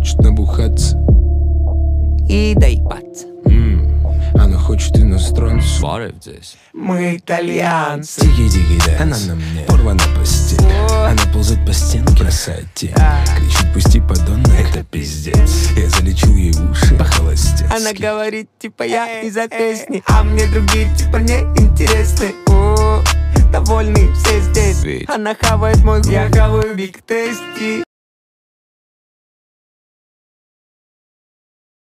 хочет набухаться и доебаться. Она хочет иностранцев. Свары здесь. Мы итальянцы. Тики-тики дэнс. Она на мне порвана постель. Она ползает по стенке, бросает тень. Кричит: пусти, подонок, это пиздец. Я залечил ей уши по-холостецки. Она говорит, типа, я из песни, а мне другие, типа, не интересны. Довольны все здесь. Она хавает мой, я хаваю биг тести.